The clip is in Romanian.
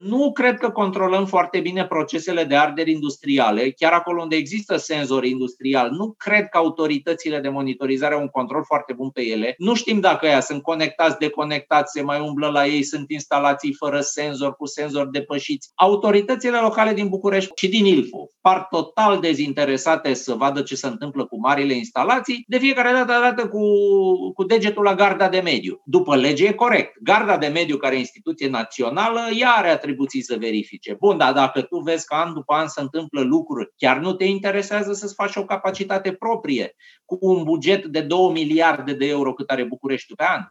Nu cred că controlăm foarte bine procesele de arderi industriale, chiar acolo unde există senzori industriali. Nu cred că autoritățile de monitorizare au un control foarte bun pe ele. Nu știm dacă ea sunt conectați, deconectați, se mai umblă la ei, sunt instalații fără senzor, cu senzori depășiți. Autoritățile locale din București și din Ilfov par total dezinteresate să vadă ce se întâmplă cu marile instalații, de fiecare dată cu degetul la Garda de Mediu. După lege e corect. Garda de Mediu, care e instituție națională, ea are atribuții să verifice. Bun, dar dacă tu vezi că an după an se întâmplă lucruri, chiar nu te interesează să-ți faci o capacitate proprie cu un buget de 2 miliarde de euro cât are Bucureștiul pe an?